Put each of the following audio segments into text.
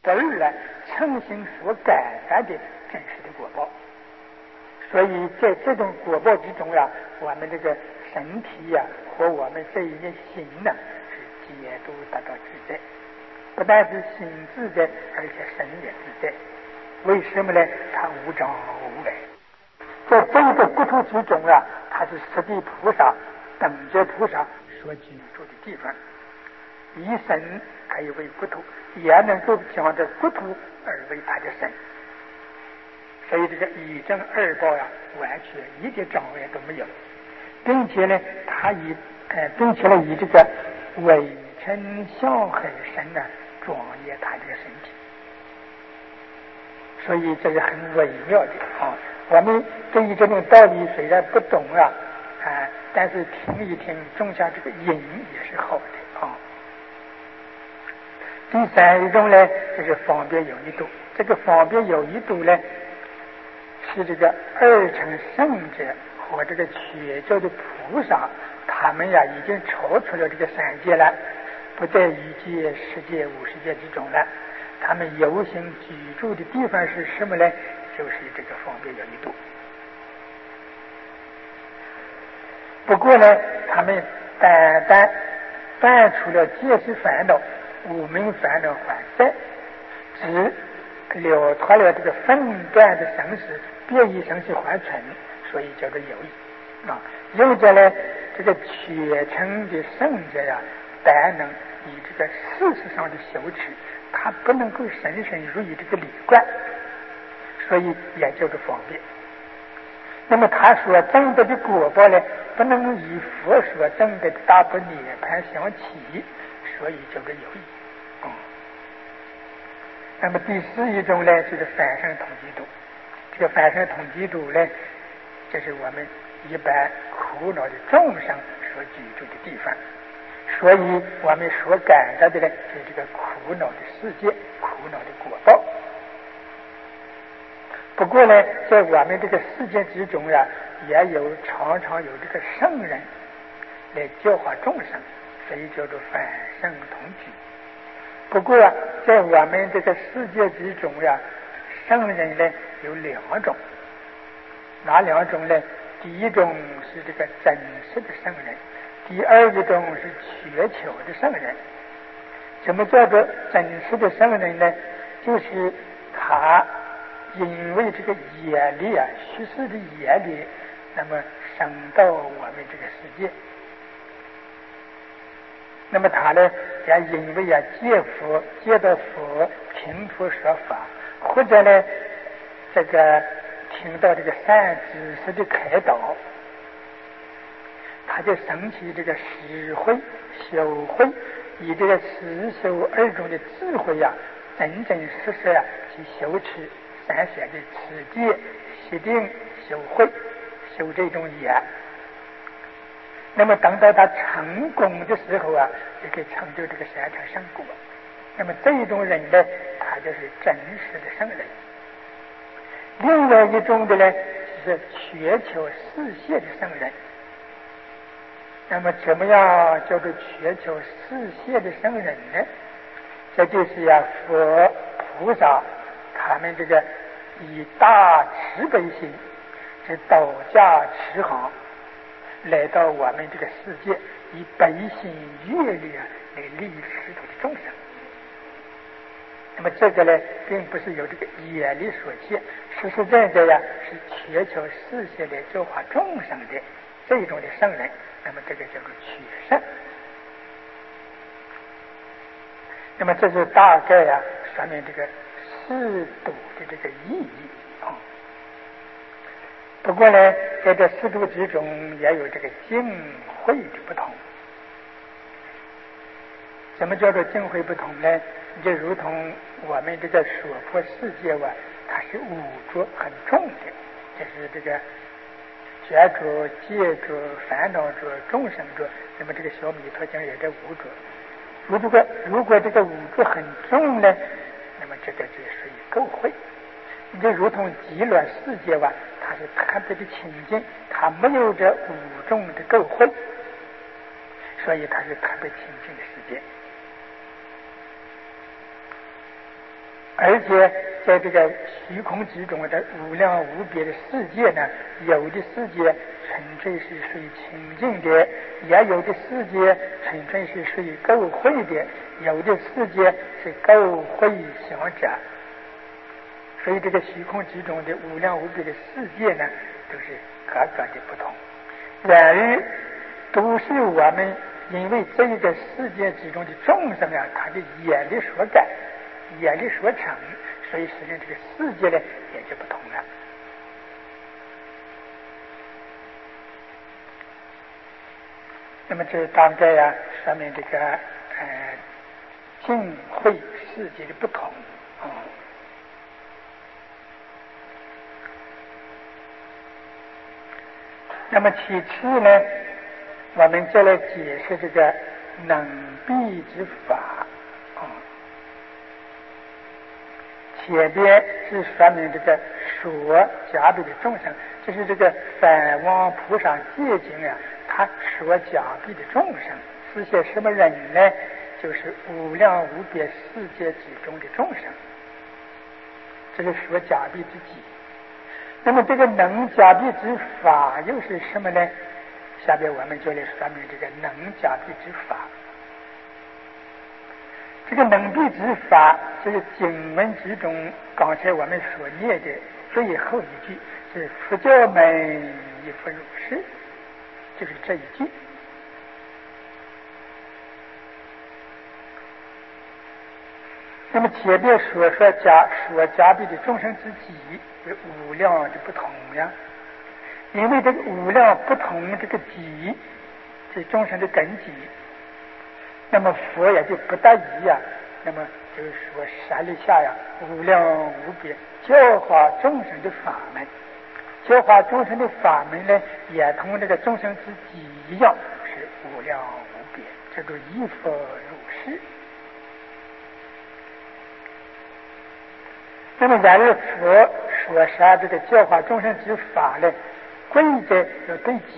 而来诚心所感染的真实的果报。所以在这种果报之中呀，我们这个身体呀和我们这一念心呢，是皆都得到自在。不但是心自在，而且身也自在。为什么呢？它无障无碍。在这个国土之中啊，它是十地菩萨、等觉菩萨所居住的地方。以身可以为国土，也能够将这国土而为他的身。所以这个一正二报呀，完全一点障碍都没有，并且呢，并且呢，以这个微尘小海身呢，庄严他这个身体。所以这是很微妙的啊。我们对于这种道理虽然不懂啊，但是听一听，种下这个因也是好的啊。第三一种呢，就是方便有一度。这个方便有一度呢，是这个二乘圣者和这个觉教的菩萨，他们呀已经超出了这个三界了，不在1界、10界、50界之中了。他们游行居住的地方是什么呢？就是这个方便有一度。不过呢，他们单单断除了戒识烦恼、无明烦恼还在，只了脱了这个分段的生死，别一生死还存，所以叫做有益啊。有着呢，这个确成的圣者呀，但能以这个事实上的修持，他不能够深深入于这个理观，所以也叫做方便。那么他所证得的果报呢，不能与佛所证得的大般涅槃相齐，所以叫做有益。那么第四一种呢，就是反生统计度。这个反生统计度呢，这是我们一般苦恼的众生所居住的地方，所以我们所感到的呢，就是这个苦恼的世界、苦恼的果报。不过呢，在我们这个世界之中呀，也常常有这个圣人来教化众生，所以叫做反圣同居。不过在我们这个世界之中呀，圣人呢有2种。哪2种呢？第一种是这个真实的圣人，第二一种是缺巧的圣人。什么叫做真实的圣人呢？就是他因为这个业力啊，虚实的业力，那么生到我们这个世界。那么他呢，也因为接到佛听佛说法，或者呢，这个听到这个善知识的开导，他就升起这个实慧、修慧，以这个实修2种的智慧呀，真真实实呀去修持3选的持戒、习定、修慧，修这种业。那么等到他成功的时候啊，就可以成就这个3乘圣果。那么这一种人呢，他就是真实的圣人。另外一种的呢，是缺巧世界的圣人。那么怎么样叫做缺巧世界的圣人呢？这就是佛菩萨他们这个以大慈悲心，是倒驾慈航，来到我们这个世界，以悲心悦力来利益世俗的众生。那么这个呢，并不是由这个业力所现，实实在在是缺巧世界来教化众生的这一种的圣人。那么这个叫做取圣。那么这是大概说明这个四度的这个意义啊。不过呢，在这四度之中也有这个境会的不同。什么叫做境会不同呢？就如同我们这个娑婆世界它是五浊很重的，就是这个觉浊、戒浊、烦恼浊、众生浊。那么这个小弥陀经也在五浊。如果这个五浊很重呢，那么这个就属于垢秽。你就如同极乐世界它是特别的清净，它没有这五种的垢秽，所以它是特别清净的世界。 而且在这个虚空之中的无量无边的世界呢，有的世界纯粹是属于清净的，也有的世界纯粹是属于垢秽的，有的世界是垢秽相杂。所以这个虚空之中的无量无边的世界呢，都是各个的不同。然而都是我们因为这一个世界之中的众生啊，他的业力所感，业力所成，所以实际上这个世界呢也就不同了。那么这大概呀说明这个净慧世界的不同那么其次呢，我们再来解释这个能避之法前边是说明这个所加被的众生，就是这个梵王菩萨戒经啊，他所加被的众生是些什么人呢？就是无量无边世界之中的众生，这是所加被之己。那么这个能加被之法又是什么呢？下边我们就来说明这个能加被之法。这个能避之法，这个经文之中，刚才我们所念的最后一句是“佛教门亦复如是”，就是这一句。那么前面所加被的众生之己为无量的不同呀，因为这个无量不同这个己，这众生的根基。那么佛也就不得已呀，那么就是说设立下呀无量无边教化众生的法门，教化众生的法门呢，也同这个众生之己一样是无量无边，这个亦复如是。那么然而佛所设这个教化众生之法呢，贵在要对己。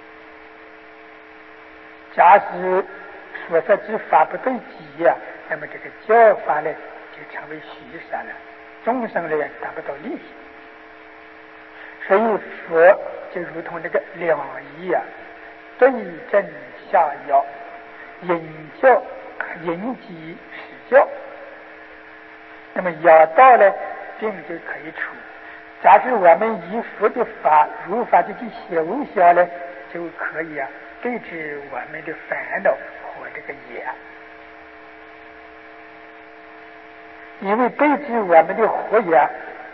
假使所设之法不对己呀，那么这个教法呢就成为虚设了，众生呢达不到利益。所以佛就如同这个两仪啊，对症下药，引教引己使教。那么药到了病就可以除。假使我们以佛的法如法的去修下呢，就可以对治我们的烦恼和这个业。因为对治我们的祸业，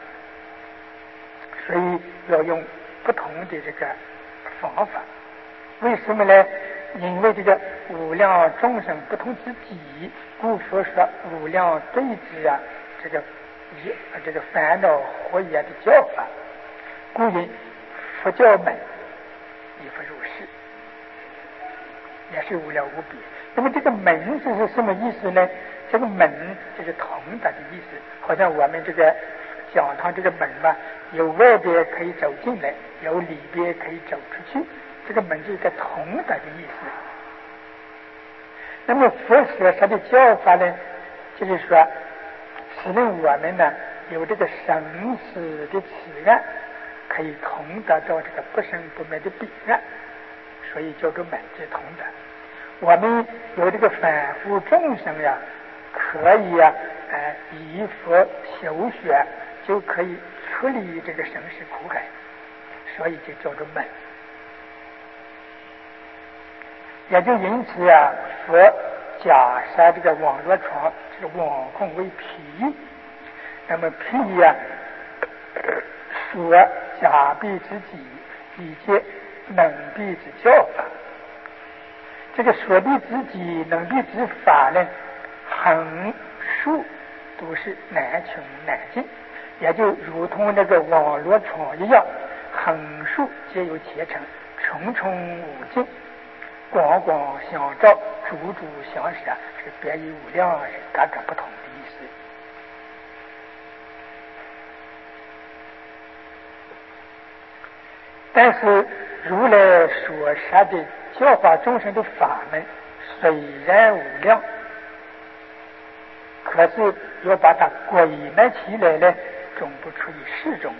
所以要用不同的这个方法。为什么呢？因为这个无量众生不同之己，故佛说无量对治这个烦恼祸业的教法，故因佛教门亦复如是，也是无量无边。那么这个门这是什么意思呢？这个门就是通达的意思，好像我们这个讲堂这个门嘛，有外边可以走进来，有里边可以走出去，这个门就是一个通达的意思。那么佛所说的教法呢，就是说使令我们呢有这个生死的此岸，可以通达到这个不生不灭的彼岸，所以叫做门之通达。我们有这个反复众生呀，可以依佛修学，就可以处理这个生死苦海，所以就叫做门。也就因此佛假设这个网络床，这个网控为皮，那么皮所加被之己，以及能避之教法。这个所避之己、能避之法呢，横竖都是难穷难尽，也就如同那个网络床一样，横竖皆有前程，重重无尽，广广相照，株株相舍，是别于无量，是各个不同的意思。但是如来所说的教化众生的法门虽然无量， 可是要把它归纳起来呢，总不出于四种。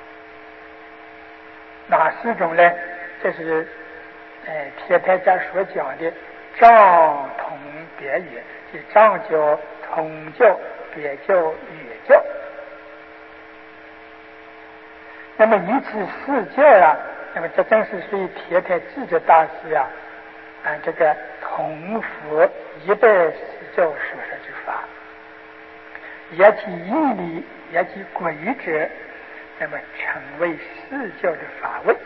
哪四种呢？这是铁台家所讲的藏同别也，即藏教、通教、别教、越教。那么以此四教啊，那么这正是属于铁台智者大师啊，这个同佛140教所说之法，也其义理，也其轨者，那么成为四教的法位。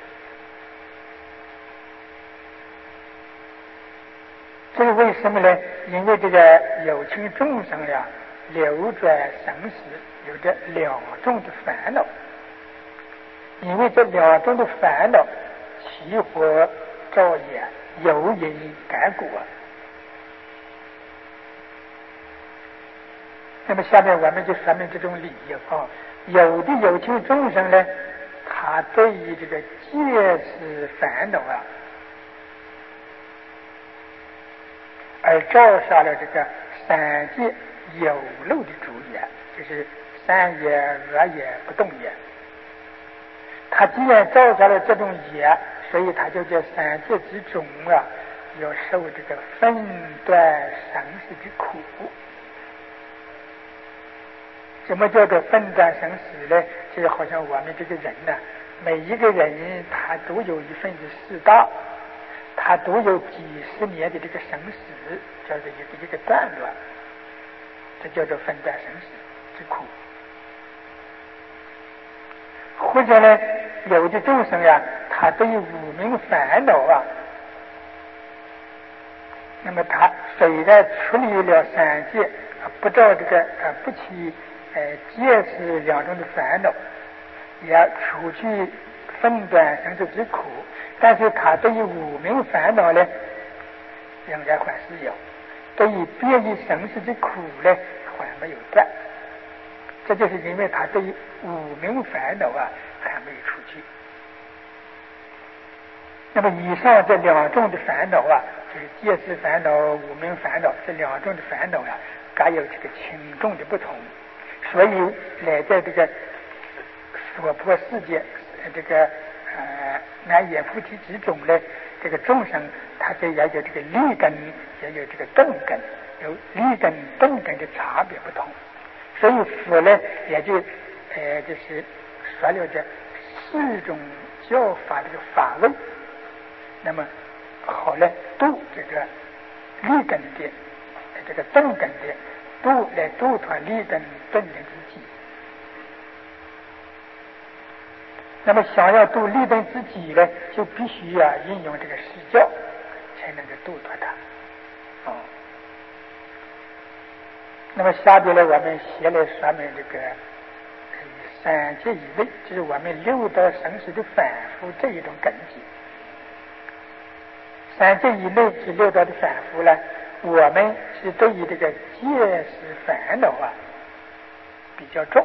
这个为什么呢？因为这个有情众生呀，流转生死有着2种的烦恼，因为这2种的烦恼起火造业，有因改果。那么下面我们就说明这种理由啊。有的有情众生呢，他对于这个戒识烦恼啊，而造下了这个3界有漏的主业，就是善业、恶业、不动业。他既然造下了这种业，所以他就在3界之中啊，要受这个分段生死之苦。什么叫做分段生死呢？就好像我们这个人呢，每一个人他都有一份的世道，他都有几十年的这个生死，叫做一个段落，这叫做分段生死之苦。或者呢，有的众生呀，他对于无明烦恼啊，那么他虽然处理了3界，不照这个不起戒识2种的烦恼，也除去分段生死之苦，但是他对于无明烦恼呢，仍然还是有；对于别于生死之苦呢，还没有断。这就是因为他对于无明烦恼啊还没有除去。那么以上这2种的烦恼啊，就是戒识烦恼、无明烦恼这2种的烦恼啊，各有这个轻重的不同。所以来在这个娑婆世界，这个南阎浮提之中呢，这个众生他就也有这个利根，也有这个钝根，有利根钝根的差别不同。所以佛呢也就是说了这4种教法这个法位，那么好来度这个利根的这个钝根的，来度脱利根钝根之己。那么想要度利根之己呢，就必须运用这个释教，才能够度脱它。那么下边呢，我们先来说明这个3界以内，就是我们6道生死的反复这一种根基。3界以内是6道的反复呢，我们是对于这个戒识烦恼啊比较重。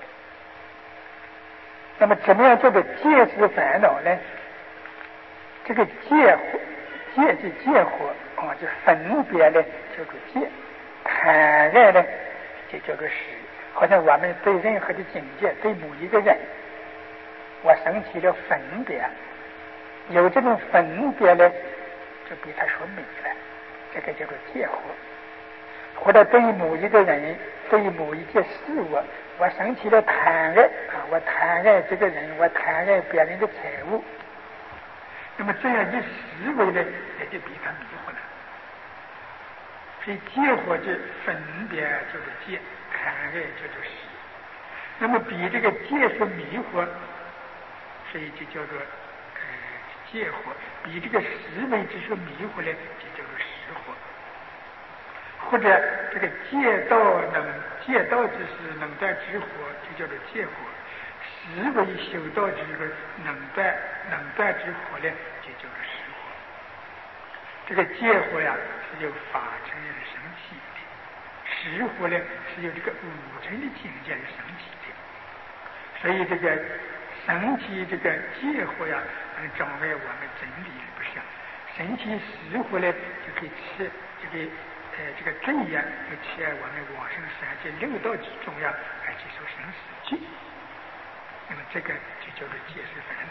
那么怎么样叫做戒识烦恼呢？这个戒是戒火就分别呢叫做戒，贪爱呢就叫做识。好像我们对任何的境界，对某一个人，我生起了分别，有这种分别呢，就比他说美了，这个叫做戒火。或者对于某一个人，对于某一件事物，我生起了贪爱我贪爱这个人，我贪爱别人的财物，那么这样一思维呢，也就比他迷惑了。所以戒火就分别叫做戒，贪爱叫做识。那么比这个戒说迷惑，所以就叫做戒火；比这个识为之说迷惑呢，就叫做识火。或者这个戒道之事能断之火，就叫做戒火；识为修道之个能断之火呢，就叫做识火。这个戒火呀是由法尘而生起的，识火呢是由这个五尘的境界而生起的。所以这个升起这个戒火呀，能障碍我们真理而不善；升起识火呢，就可以使这个这个罪呀，就替我们往生三界六道之中呀，而接受生死罪。那么这个就叫做解释烦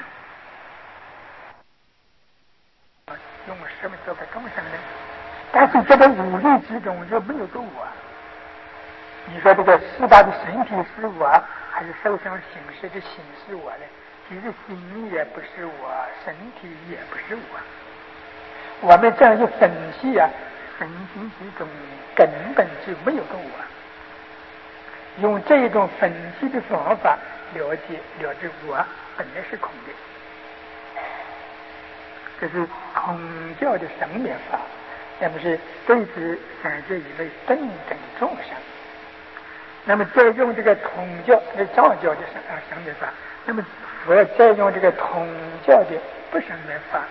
恼。用什么做个众生呢？但是这个五力之中就没有个我。你说这个四大的身体是我，还是受想行识的心是我呢？其实心也不是我，身体也不是我。我们这样一分析啊，分析之中根本就没有个我。用这种分析的方法了知我本来是空的，这是空教的生灭法，那么是对治三界以内等等的众生。那么再用这个通教的藏教的生灭法，那么佛再用这个通教的不生灭法。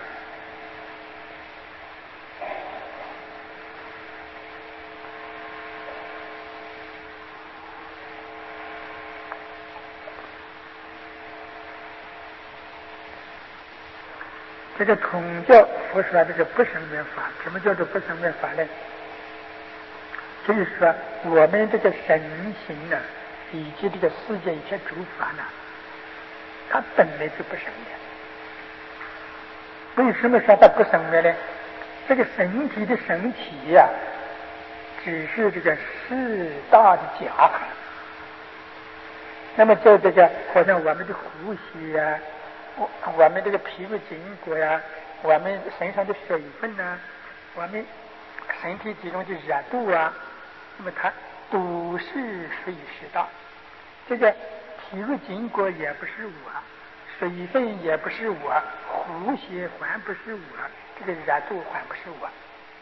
这个统教佛说这个不生灭法，什么叫做不生灭法呢？就是说我们这个身心呢，以及这个世界一切诸法呢，它本来就不生灭。为什么说它不生灭呢？这个身体的身体呀，只是这个四大的假合。那么在这个好像我们的呼吸呀，我们这个皮肤筋骨呀，我们身上的水分呐，我们身体之中的热度啊，那么它都是属于四大。这个皮肤筋骨也不是我，水分也不是我，呼吸还不是我，这个热度还不是我。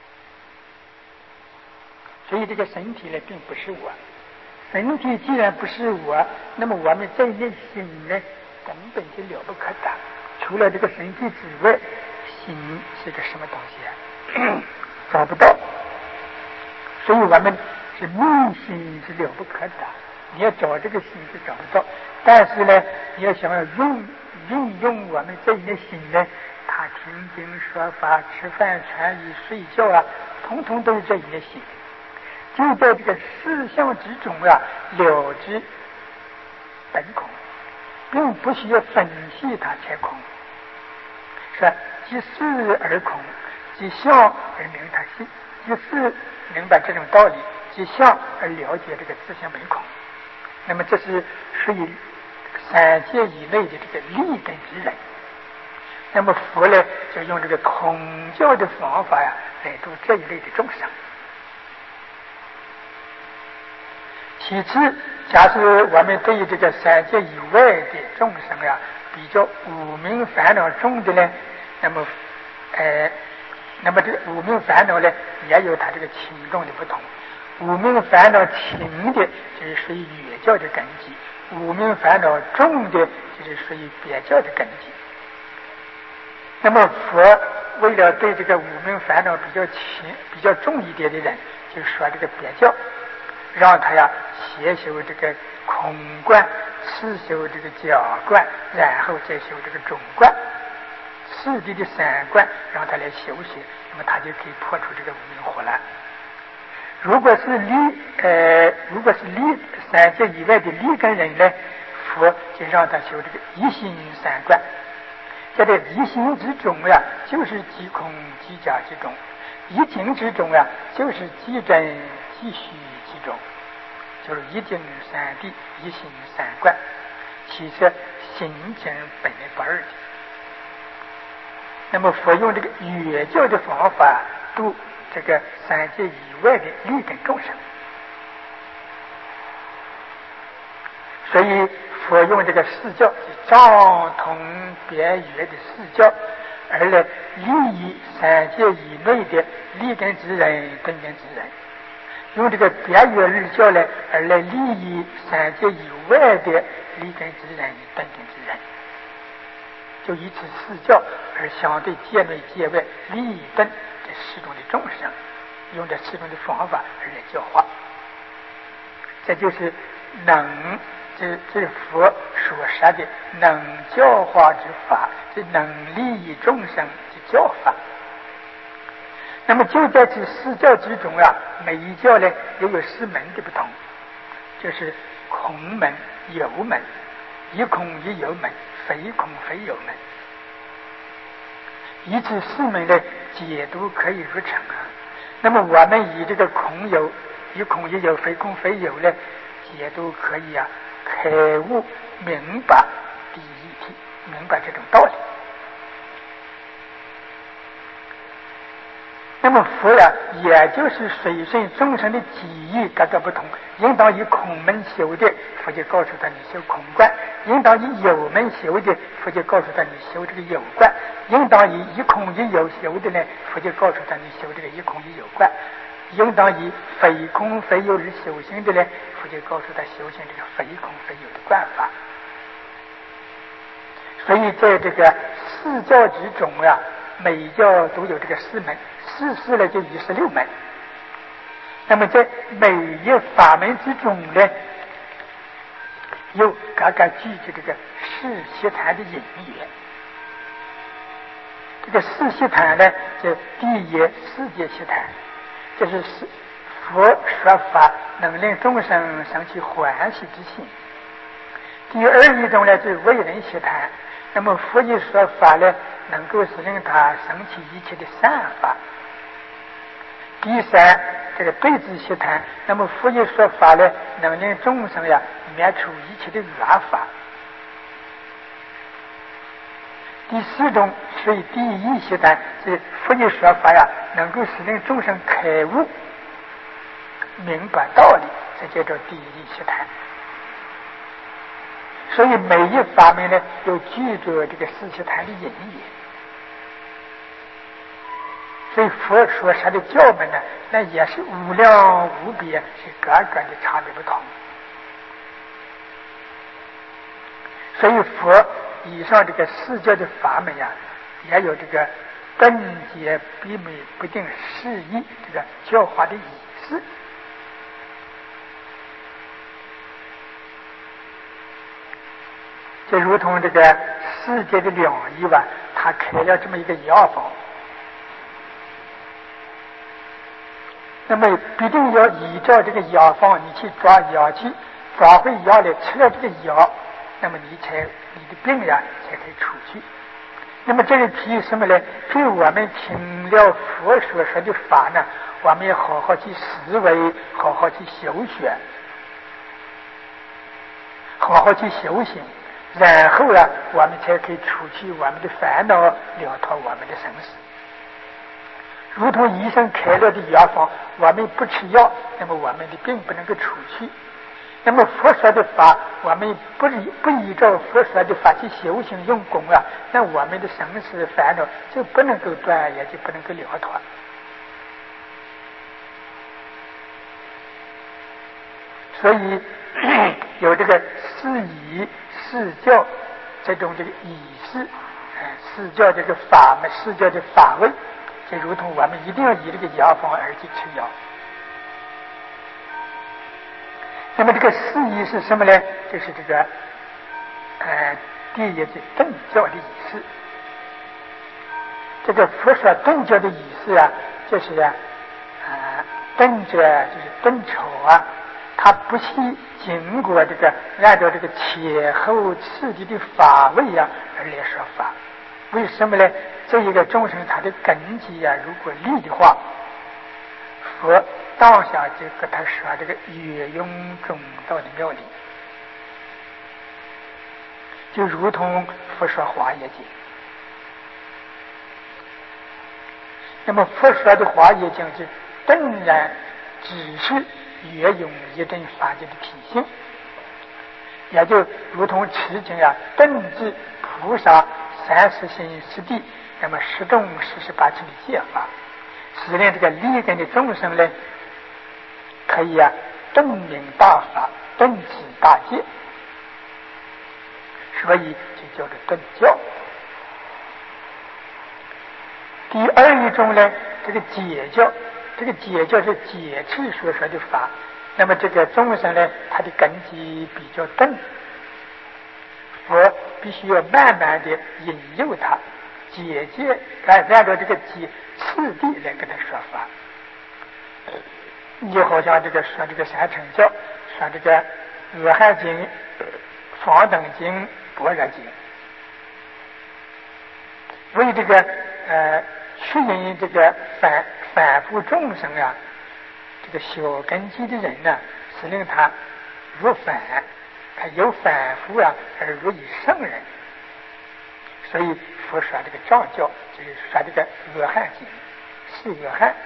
所以这个身体呢，并不是我。身体既然不是我，那么我们这一念心呢，根本就了不可得。除了这个身体之外，心是个什么东西啊？找不到。所以我们是密心是了不可得。你要找这个心是找不到，但是呢，你要想要运用我们这一念心呢，他听经说法、吃饭、穿衣、睡觉啊，统统都是这一念心。就在这个事相之中啊，了知本空，并不需要分析它才空。是即事而空，即相而明它性，即事明白这种道理，即相而了解这个自相本空。那么这是属于三界以内的这个立根之人。那么佛呢，就用这个统教的方法呀，来度这一类的众生。其次，假使我们对于这个三界以外的众生呀，比较无明烦恼重的呢，那么这个无明烦恼呢，也有它这个轻重的不同。无明烦恼轻的，就是属于越教的根基；无明烦恼重的，就是属于别教的根基。那么佛为了对这个无明烦恼比较重一点的人，就说这个别教，让他呀先修这个空观，次修这个假观，然后再修这个中观，次第的三观让他来修习，那么他就可以破除这个无明火了。如果是离三界以外的立根人呢，佛就让他修这个一心三观。在这一心之中呀，就是即空即假之中；一境之中呀，就是即真即虚其中，就是一境三谛，一心三观。其实心境本来不二的。那么佛用这个越教的方法度这个三界以外的立根众生，所以佛用这个四教，藏通别圆的四教，而来利益三界以内的立根之人、根根之人；用这个别圆日教呢，而来利益三界以外的立根之人、根根之人。就以此四教而相对界内界外利根这四种的众生，用这四种的方法而来教化。这就是这是佛所说的能教化之法，这能利益众生之教法。 那么就在这四教之中啊，每一教呢又有四门的不同，就是空门、有门、一空一有门、非空非有门。以此四门的解读可以如成啊。那么我们以这个空有、一空一有、非空非有呢，解读可以啊，开悟明白第一体，明白这种道理。那么佛呀，也就是随顺众生的机遇各个不同，应当以空门修的，佛就告诉他你修空观；应当以有门修的，佛就告诉他你修这个有观；应当以一空一有修的呢，佛就告诉他你修这个一空一有观；应当以非空非有而修行的呢，佛就告诉他修行这个非空非有的观法。所以在这个四教之中啊，每一教都有这个四门，四呢就26门。那么在每一法门之中呢，又各个具着这个四悉檀的隐缘。这个四悉檀呢，就第一世界悉檀，就是佛说法能令众生生起欢喜之心。第二一种呢，就是为人悉檀。那么佛一说法呢，能够使令他生起一切的善法。第三，这个对治悉檀，那么佛一说法呢，能令众生呀灭除一切的恶法。第四种是第一悉檀，是佛一说法呀，能够使令众生开悟明白道理，这叫做第一悉檀。所以每一法门呢，都具着这个四悉檀的隐缘。所以佛所说的教门呢，那也是无量无边，是各个的差别不同。所以佛以上这个四教的法门呀，也有这个根结闭昧不定释义这个教化的意思。就如同这个世界的两医吧，他开了这么一个药方，那么必定要依照这个药方，你去抓药去，抓回药来吃了这个药，那么你的病呀才可以出去。那么这个凭什么呢？所以我们听了佛所说的法呢，我们要好好去思维，好好去修学，好好去修行。然后呢，我们才可以除去我们的烦恼，了脱我们的生死。如同医生开了的药方，我们不吃药，那么我们的病不能够除去。那么佛说的法，我们不依照佛说的法去修行用功啊，那我们的生死烦恼就不能够断，也就不能够了脱。所以有这个四仪四教这种这个仪式，四教这个法门，四教的法位，就如同我们一定要以这个药方而去吃药。那么这个四仪是什么呢？就是这个第一是顿教的仪式。这个佛说顿教的仪式啊，就是顿者就是顿筹啊，他不惜经过这个按照这个前后次第的法位啊而来说法。为什么呢？这一个众生他的根基啊，如果立的话，佛当下就跟他说这个圆融中道的妙理，就如同佛说华严经。那么佛说的华严经是顿然只是圆融一真法界的体性，也就如同持经啊，顿至菩萨30心10地，那么10种48层的戒法，使令这个立根的众生呢，可以顿明大法，顿持大戒，所以就叫做顿教。第二一种呢，这个解教，这个解教是解释所说的法。那么这个众生呢，他的根基比较钝，佛必须要慢慢的引诱他， 节节按照这个次第来给他说法。你好像这个说这个三乘教，说这个阿含经、方等经、般若经，为这个去引这个反复众生啊，这个小根基的人呢，是令他入反，他有反复啊，而入以圣人。所以佛说这个藏教，就是说这个阿含经是阿含。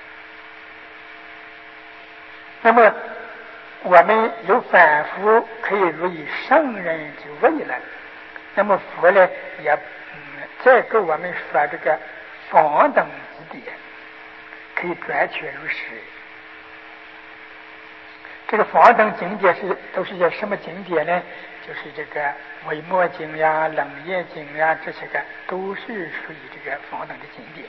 那么我们有反复可以入以圣人之位了。那么佛呢也再给我们说这个方等之典，可以转确如实。这个方等经典都是些什么经典呢？就是这个维摩经呀、楞严经呀，这些个都是属于这个方等的经典。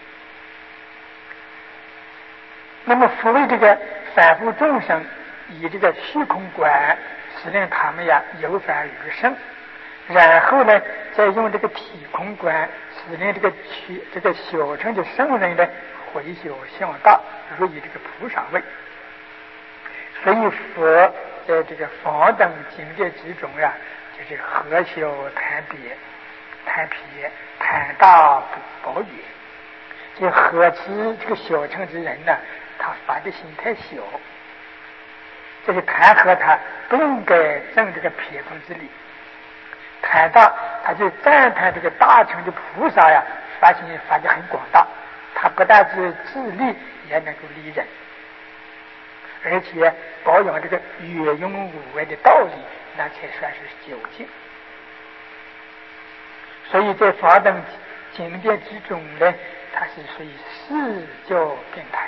那么佛为这个反复众生以这个虚空观，使令他们呀有反而生，然后呢再用这个体空观，使令这个小乘的圣人呢回修向大，入以这个菩萨位。所以佛在这个方等经典之中呀，就是合修谈别、谈撇、谈大不远。这何止这个小乘之人呢？他发的心太小，这个谈和他不应该证这个撇空之理。谈大，他就赞叹这个大乘的菩萨呀，发心发的很广大，他不但是自利，也能够利人，而且保养这个圆融无碍的道理，那才算是究竟。所以在法等经典之中呢，它是属于四教并谈。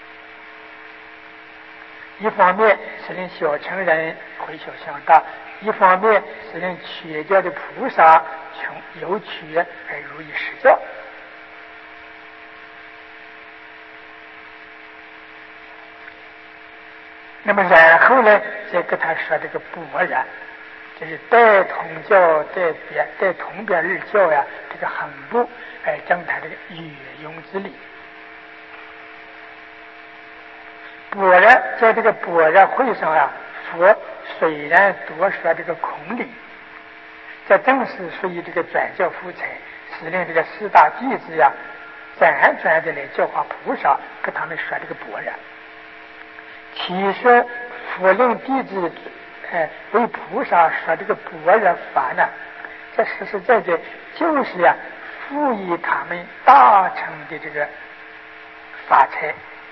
一方面是令小乘人回修向大，一方面是令取教的菩萨从有取而如以实教。那么然后呢，再跟他说这个般若，就是带同教、带同边日教呀，这个横部来证他这个圆融之理。般若在这个般若会上啊，佛虽然多说这个空理，这正是属于这个转教附才，是令这个四大弟子呀辗转的来教化菩萨，跟他们说这个般若。其实佛令弟子为菩萨说这个般若法呢，这实实在在就是呀赋予他们大乘的这个法才。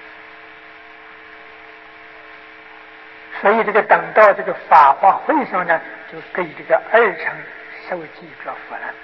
所以这个等到这个法华会上呢，就给这个二乘受记作佛了。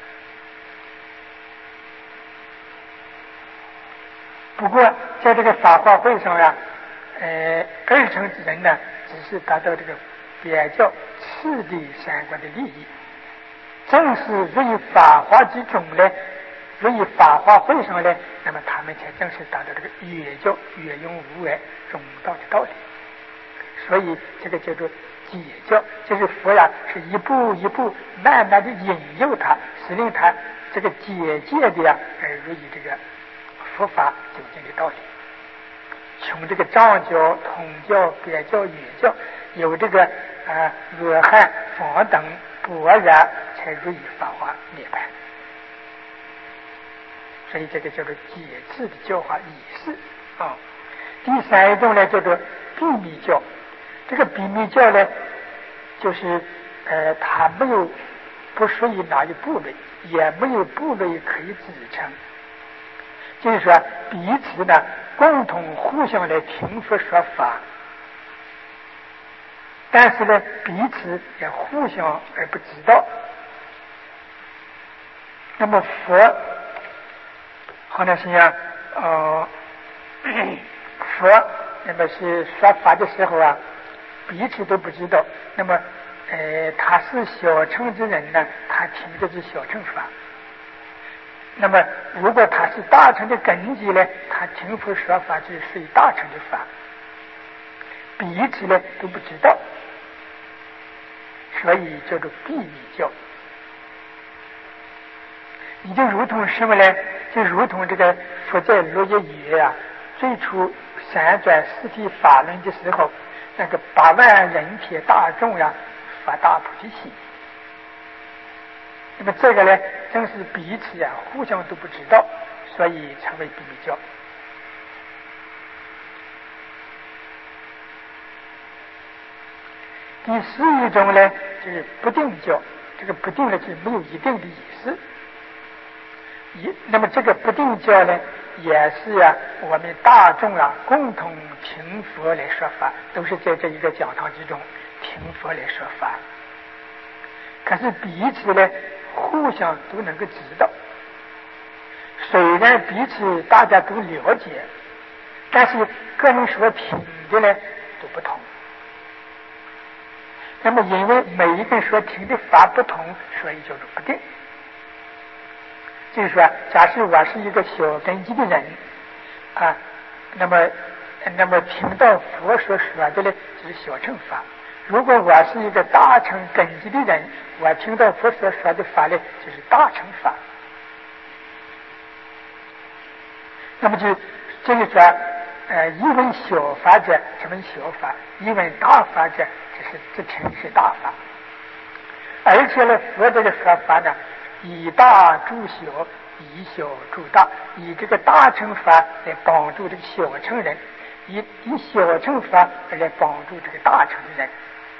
不过在这个法华会上呀，二乘之人呢，只是达到这个比较次第相关的利益。正是入于法华之中呢，入于法华会上呢，那么他们才正式达到这个圆融无碍中道的道理。所以这个叫做解教，就是佛呀是一步一步慢慢的引诱他，使令他这个解戒的呀而入于这个佛法究竟的道理。从这个藏教、统教、别教、圆教，有这个阿含、方等、般若，才入于法华涅槃。所以这个叫做解字的教化仪式啊。第三一种呢叫做秘密教。这个秘密教呢，就是它不属于哪一部类，也没有部类可以支撑。就是说彼此呢共同互相来听佛说法，但是呢彼此也互相而不知道。那么佛好像是呀佛那么是说法的时候啊，彼此都不知道。那么他是小乘之人呢，他听的是小乘法。那么如果他是大乘的根基呢，他听佛说法就是属于大乘的法，彼此呢都不知道，所以叫做秘密教。 你就如同什么呢？就如同这个佛在落叶语啊，最初闪转四谛法轮的时候，那个8万人天大众呀，发大菩提心。那么这个呢，正是彼此呀互相都不知道，所以成为比比教。第4一种呢，就是不定教。这个不定呢，就是没有一定的意思。那么这个不定教呢，也是呀，我们大众啊共同听佛来说法，都是在这一个讲堂之中听佛来说法。可是彼此呢，互相都能够知道，虽然彼此大家都了解，但是个人所听的呢都不同。那么因为每一个人所听的法不同，所以叫做不定。就是说，假设我是一个小根基的人啊，那么听到佛所说的呢，就是小乘法。如果我是一个大乘根基的人，我听到佛所说的法呢，就是大乘法。那么就是说，一闻小法者，这闻小法；一闻大法者，这听是大法。而且呢，佛这个说法呢，以大助小，以小助大，以这个大乘法来帮助这个小乘人，以小乘法来帮助这个大乘人。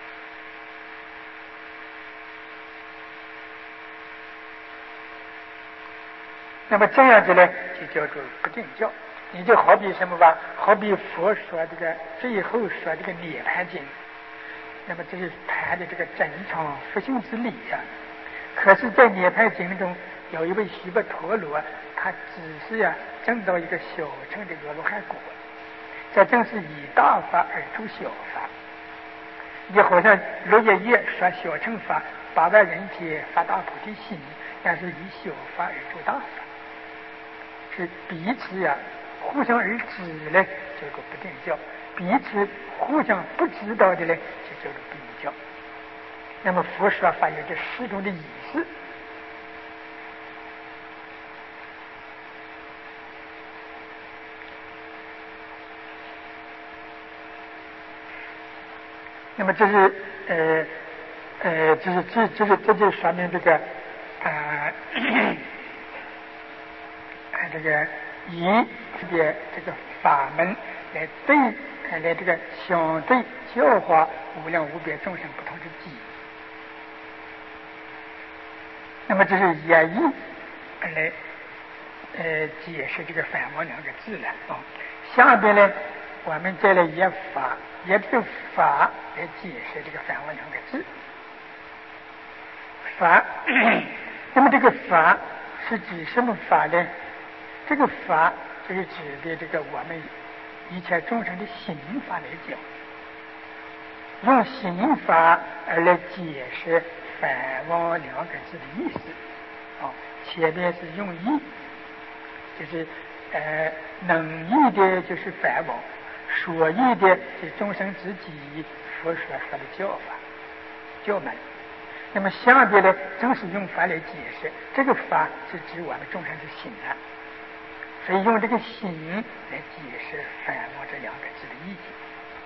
那么这样子呢，就叫做不定教。你就好比什么吧？好比佛说这个最后说这个涅槃经，那么这是谈的这个真常佛性之理呀。可是，在涅槃经中，有一位须跋陀罗，他只是证到一个小乘的阿罗汉果，这正是以大法而助小法。你好像落叶叶说小乘法，8万人天发大菩提心，但是以小法而助大法，是彼此互相而知呢，叫做不定教；彼此互相不知道的呢，就叫做比喻教。那么佛说法有这4种的意思。那么这就说明这个这个以这个法门来这个相对教化无量无边众生不同之机。那么这是演绎来解释这个梵王2个字了啊。下边呢，我们再来以这个法来解释这个梵王2个字。法，那么这个法是指什么法呢？这个法就是指的这个我们一切众生的心法来讲，用心法而来解释梵王2个字的意思。前面是用意，就是能译的就是梵王，所译的是众生自己佛所说的教法教门。那么下边呢，正是用法来解释，这个法是指我们众生的心啊，所以用这个心来解释梵王这2个字的意思。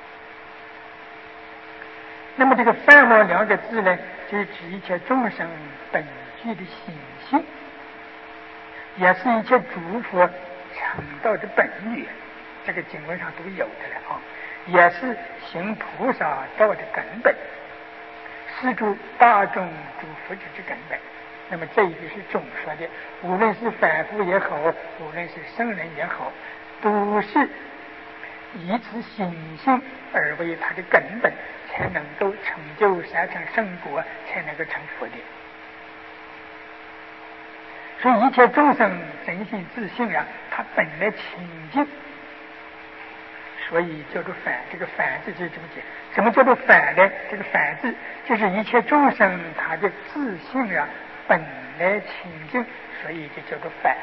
那么这个梵王2个字呢，就是指一切众生本具的心性，也是一切诸佛成道的本源，这个经文上都有的了啊，也是行菩萨道的根本，是诸大众诸佛之根本。那么这一句是总说的，无论是凡夫也好，无论是圣人也好，都是以此心性而为他的根本，才能够成就3乘圣果，才能够成佛的。所以一切众生真心自性他本来清净，所以叫做梵。这个梵字就是这么解。什么叫做梵呢？这个梵字就是一切众生他的自性本来清净，所以就叫做梵。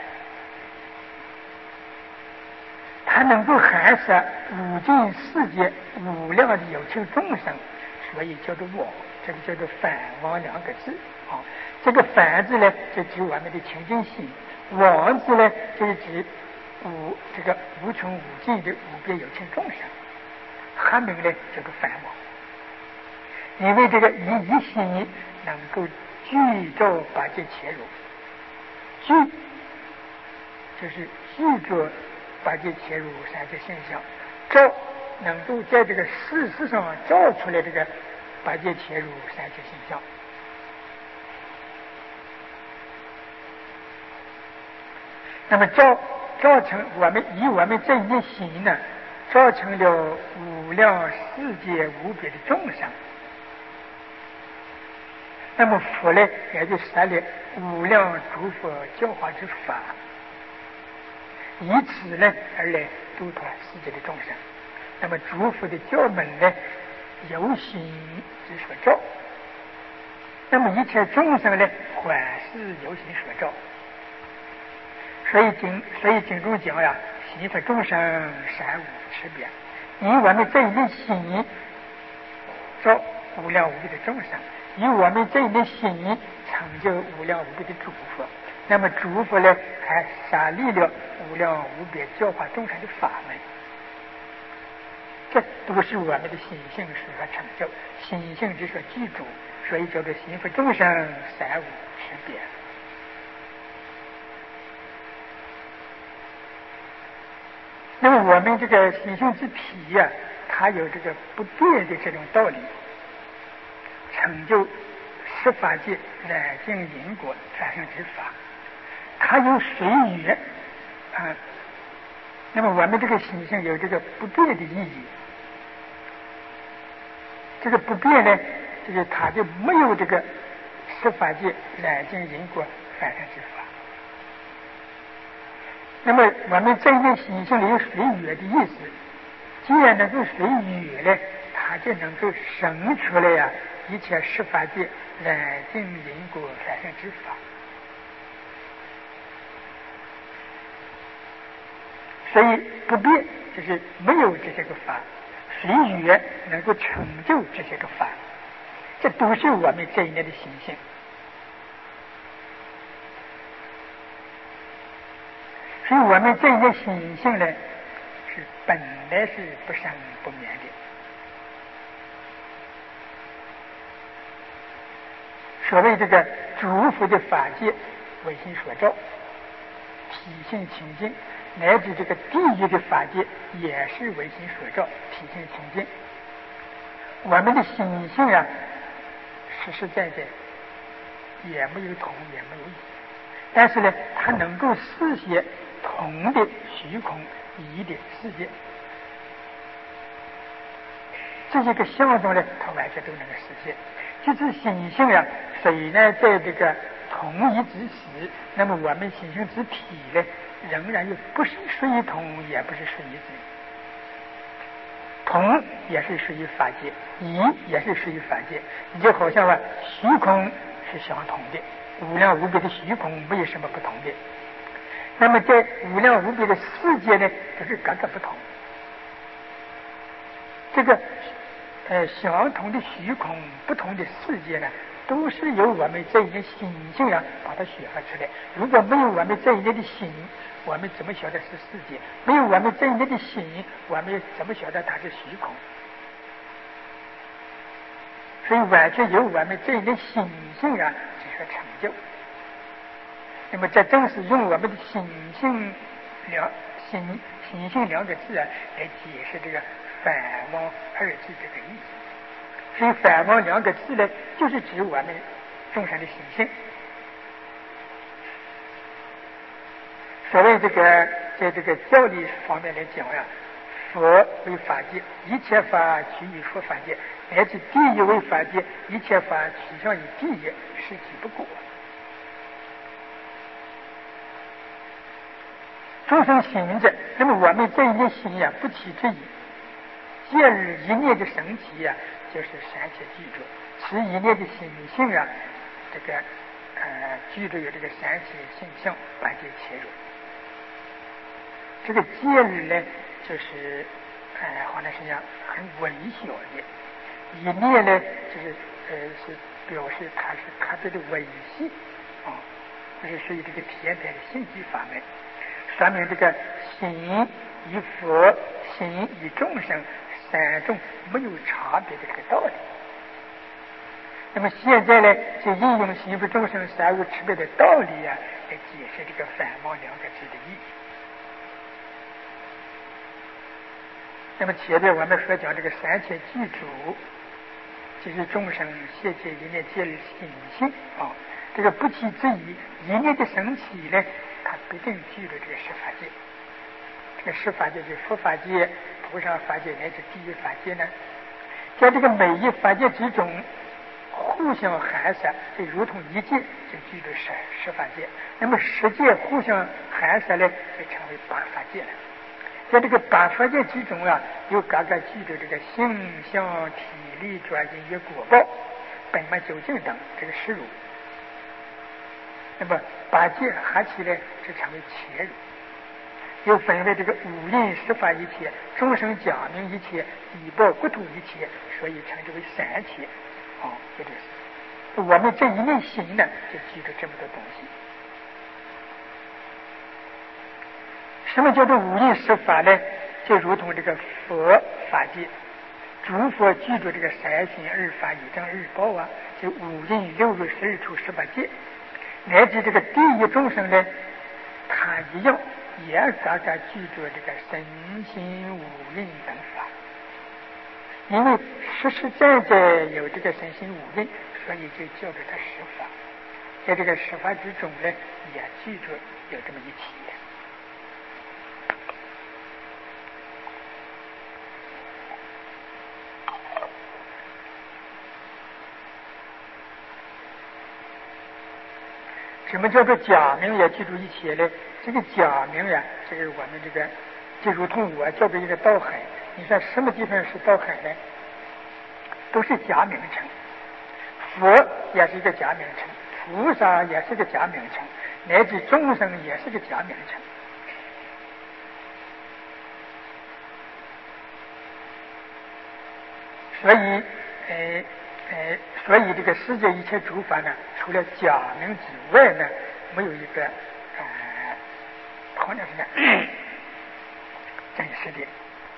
它能够含摄无尽世界无量的有情众生，所以叫做我，这个叫做梵王2个字啊。 这个凡字呢，就指我们的清净心；王字呢，就是指这个无穷无尽的无边有情众生。还名呢，这个梵王。因为这个一心能够具照八界切入，具就是具着八界切入三界现象，照能够在这个事实上照出来这个八界切入三界现象。那么造成我们以我们这一念心呢，造成了无量世界无边的众生。那么佛呢，也就设立无量诸佛教化之法，以此呢而来度脱世界的众生。那么诸佛的教门呢，由心之所照。那么一切众生呢，还是由心所照。所以经中讲呀，心佛众生三无差别。以我们这一念心照无量无边的众生，以我们这一念心成就无量无边的诸佛。那么诸佛呢，还设立了无量无边教化众生的法门。这都是我们的心性所成就，心性之所具足，所以叫做心佛众生三无差别。那么我们这个心性之体呀，它有这个不变的这种道理，成就十法界染净因果产生之法，它有随缘啊。那么我们这个心性有这个不变的意义，这个不变呢，就是它就没有这个十法界染净因果产生之法。那么我们这一念心性里有随缘的意思，既然能够随缘呢，它就能够生出来呀一切十法界染净因果产生之法。所以不变就是没有这些个法，随缘能够成就这些个法，这都是我们这一念的心性。所以我们这一念心性呢，是本来是不生不灭的。所谓这个诸佛的法界为心所照，体性清净，乃至这个地狱的法界也是为心所照，体性清净。我们的心性啊，实实在在也没有同，也没有异，但是呢，它能够视现同的虚空异的世界，这些个相中呢，它完全都能够实现。就是心性啊，虽然在这个同一之时，那么我们心性之体呢，仍然又不是属于同，也不是属于异。同也是属于法界，异也是属于法界。你就好像虚空是相同的，无量无边的虚空没有什么不同的。那么在无量无边的世界呢，就是各个不同。这个相同的虚空，不同的世界呢，都是由我们这一念心性啊把它显发出来。如果没有我们这一念的心，我们怎么晓得是世界？没有我们这一念的心，我们怎么晓得它是虚空？所以完全由我们这一念心性啊这所成就。那么这正是用我们的心性两个字啊来解释这个梵王二字这个意思。所以梵王两个字呢，就是指我们众生的心性。所谓这个在这个教理方面来讲呀，佛为法界，一切法趋于佛法界，乃至地狱为法界，一切法趋向于地狱，是即不过。众生行者，那么我们这一念心呀，不起之意，借日一念的神体呀，就是三界具足。此一念的心性啊，这个具足有这个三界性相，八界切入。这个戒律呢，就是好像是讲很微小的， 一念呢，就是是表示它是特别的维系啊，这是属于这个天台的性机法门，说明这个行与佛、行与众生三种没有差别的这个道理。那么现在呢，就应用行佛众生三无差别的道理啊，来解释这个反望两个字的意义。那么前面我们所讲这个三切具足，就是众生现界一念皆是行性啊。这个不期之疑，一念的升起呢，它必定具了这个十法界。这个十法界就是佛法界、菩萨法界乃至地狱法界呢，在这个每一法界之中，互相含摄，就如同一界，就具了十法界。那么十界互相含摄呢，就成为八法界了。在这个八法界之中啊，有各个具着这个性相、体力、专精与果报、本末究竟等这个实如。那么八界合起来就成为切如，又分为这个五蕴十法一切、众生假名一切、地报国土一切，所以称之为三切。就这是我们这一念心呢，就记住这么多东西。什么叫做五蕴十法呢？就如同这个佛法界，诸佛记住这个三心二法一正二报啊，就五蕴六入12处18界，乃至这个地狱众生呢，他一样也各个记住这个身心五蕴等法。因为实实在在有这个身心五蕴，所以就叫做它十法。在这个十法之中呢，也记住有这么一起。什么叫做假名也记住一起呢？这个假名呀，这个我们这个就如同我叫做一个道海，你说什么地方是道海呢？都是假名称。佛也是一个假名称，菩萨也是个假名称，乃至众生也是个假名称。所以这个世界一切诸法呢，除了假名之外呢，没有一个好像是真实的。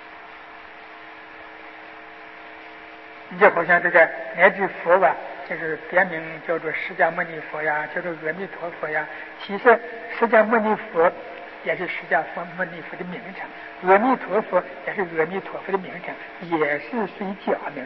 你就好像这个乃至佛吧，就是别名叫做释迦牟尼佛呀，叫做阿弥陀佛呀。其实释迦牟尼佛也是释迦牟尼佛的名称，阿弥陀佛也是阿弥陀佛的名称，也是属于假名。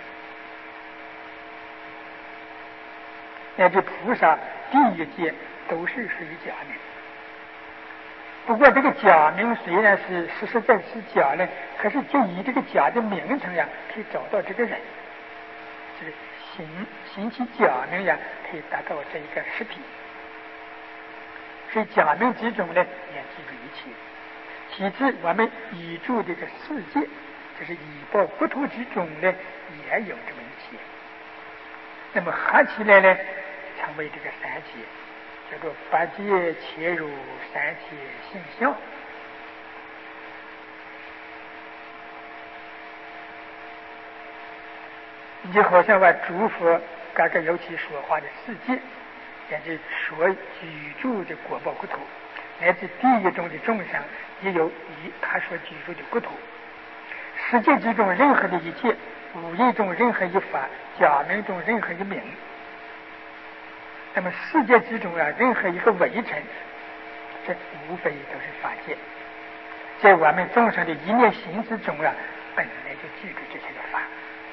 乃至菩萨、地狱界都是属于假名。不过这个假名虽然是实实在是假呢，可是就以这个假的名称呀，可以找到这个人，就是行其假名呀，可以达到这一个实体。所以假名之中呢，也记住一切。其次，我们已住这个世界，就是已报国土之中呢，也有这么一切。那么合起来呢，成为这个三界，叫做八界切入三界性相。你就好像把诸佛各个有其说话的世界，也就是所居住的国报国土，乃至地狱中的众生，也有以他所居住的国土。世界之中任何的一切，五蕴中任何一法，假名中任何一名，那么世界之中啊，任何一个微尘，这无非都是法界。在我们众生的一念心之中啊，本来就具足这些个法。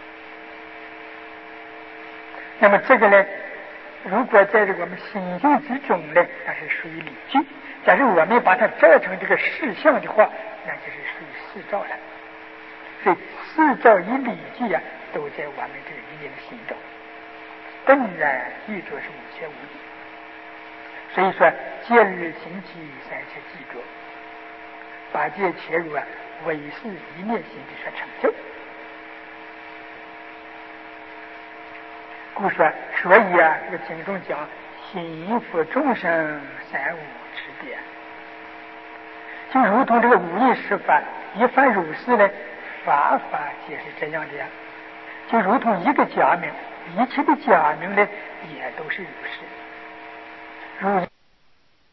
那么这个呢，如果在这个我们心性之中呢，那是属于理具；假如我们把它照成这个事相的话，那就是属于事照了。所以事照与理具啊，都在我们这个一念的心中，本然具足是无缺无异。所以说，戒律行起三切记着，八戒切入啊，唯是一念心的所成就。故说，所以啊，这个经中讲行佛众生三无差别，就如同这个五蕴十法，一凡如是呢，法法皆是这样的呀。 就如同一个假名，一切的假名呢也都是如是。如